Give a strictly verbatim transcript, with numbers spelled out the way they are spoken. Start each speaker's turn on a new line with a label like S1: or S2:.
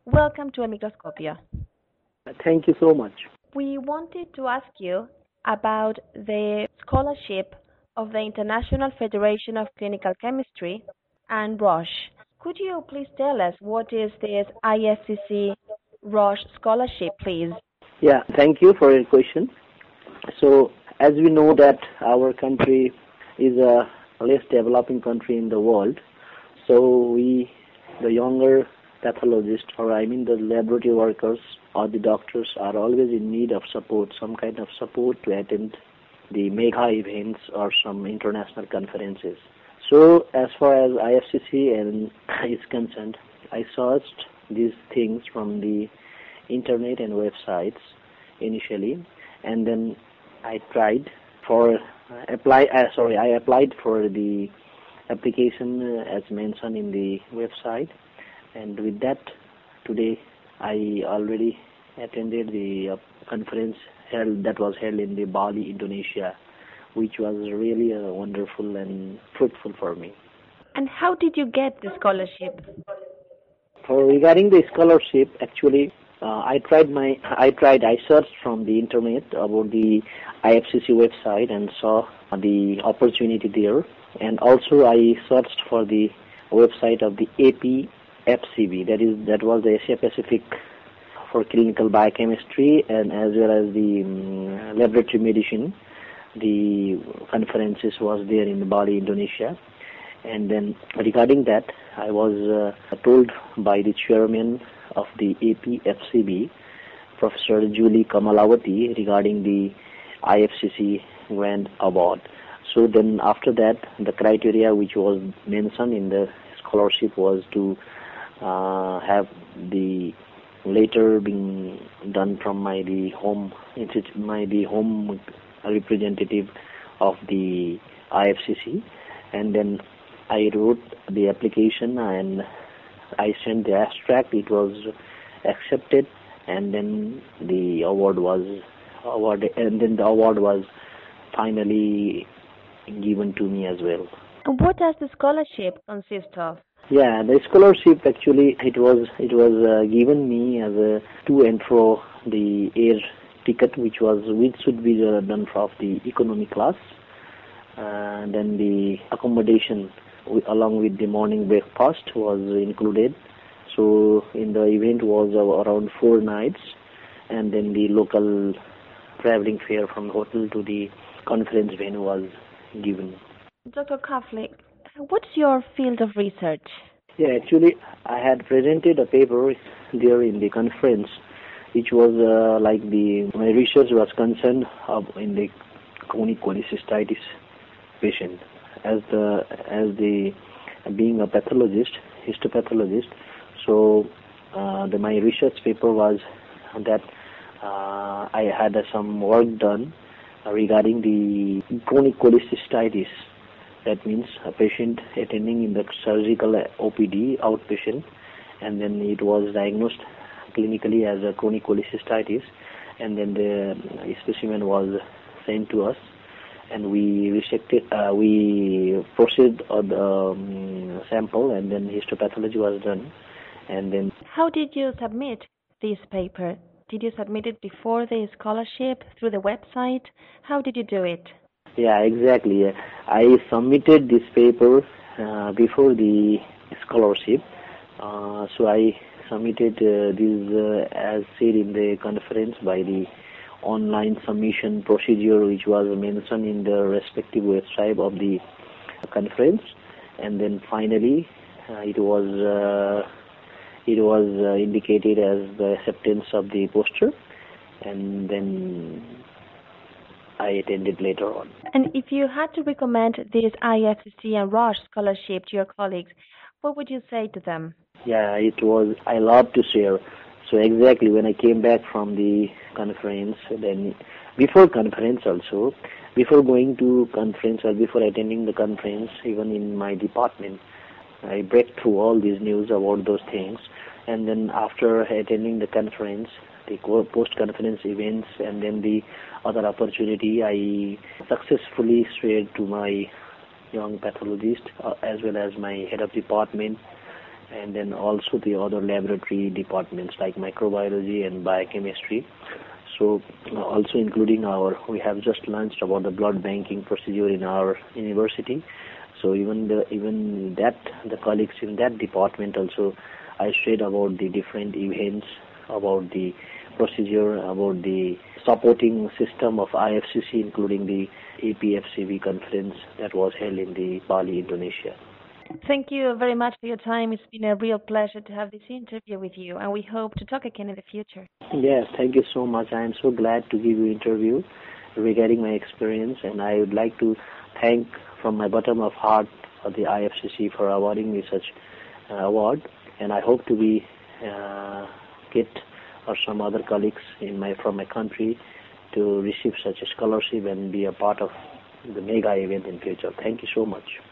S1: Welcome to Microscopia.
S2: Thank you so much.
S1: We wanted to ask you about the scholarship of the International Federation of Clinical Chemistry and Roche. Could you please tell us what is this I F C C Roche scholarship, please?
S2: Yeah, thank you for your question. So, as we know that our country is a less developing country in the world, so we, the younger pathologists, or I mean the laboratory workers or the doctors, are always in need of support, some kind of support to attend the mega events or some international conferences. So, as far as I F C C and is concerned, I searched these things from the internet and websites initially, and then I tried for uh, apply. Uh, sorry, I applied for the application uh, as mentioned in the website, and with that, today I already attended the uh, conference held that was held in the Bali, Indonesia, which was really uh, wonderful and fruitful for me.
S1: And how did you get the scholarship?
S2: For regarding the scholarship, actually, uh, I tried my I tried I searched from the internet about the I F C C website and saw the opportunity there, and also I searched for the website of the A P F C B, that is that was the Asia Pacific for Clinical Biochemistry, and as well as the um, Laboratory Medicine. The conferences was there in Bali, Indonesia. And then regarding that, I was uh, told by the chairman of the A P F C B, Professor Julie Kamalawati, regarding the I F C C Grand Award. So then after that, the criteria which was mentioned in the scholarship was to uh, have the later being done from my the home, my the home representative of the I F C C, and then I wrote the application and I sent the abstract. It was accepted, and then the award was awarded, and then the award was finally given to me as well.
S1: And what does the scholarship consist of?
S2: Yeah, the scholarship actually it was it was uh, given me as a to and fro the air ticket, which was which should be uh, done for the economy class, uh, then the accommodation w- along with the morning breakfast was included. So in the event was uh, around four nights, and then the local traveling fare from the hotel to the conference venue was given.
S1: Doctor Kaflik, what's your field of research?
S2: Yeah, actually, I had presented a paper there in the conference, which was uh, like the my research was concerned uh, in the chronic cholecystitis patient. As the as the being a pathologist, histopathologist, so uh, the my research paper was that uh, I had uh, some work done regarding the chronic cholecystitis. That means a patient attending in the surgical O P D, outpatient, and then it was diagnosed clinically as a chronic cholecystitis, and then the specimen was sent to us, and we resected, uh, we proceeded on the um, sample, and then histopathology was done, and then.
S1: How did you submit this paper? Did you submit it before the scholarship through the website? How did you do it?
S2: Yeah, exactly. I submitted this paper uh, before the scholarship. Uh, so I submitted uh, this uh, as said in the conference by the online submission procedure, which was mentioned in the respective website of the conference, and then finally uh, it was uh, it was uh, indicated as the acceptance of the poster, and then I attended later on.
S1: And if you had to recommend this I F C C and Roche scholarship to your colleagues, what would you say to them?
S2: Yeah, it was, I love to share. So exactly when I came back from the conference, then before conference also, before going to conference or before attending the conference, even in my department, I break through all these news about those things. And then after attending the conference, the post-conference events, and then the other opportunity, I successfully shared to my young pathologist uh, as well as my head of department and then also the other laboratory departments like microbiology and biochemistry. So uh, also including our, we have just launched about the blood banking procedure in our university. So even the even that the colleagues in that department also, I shared about the different events, about the procedure, about the supporting system of I F C C, including the A P F C V conference that was held in the Bali, Indonesia.
S1: Thank you very much for your time. It's been a real pleasure to have this interview with you, and we hope to talk again in the future.
S2: Yes, thank you so much. I am so glad to give you an interview regarding my experience, and I would like to thank from my bottom of heart for the I F C C for awarding me such uh, award, and I hope to be uh, get or some other colleagues in my from my country to receive such a scholarship and be a part of the mega event in future. Thank you so much.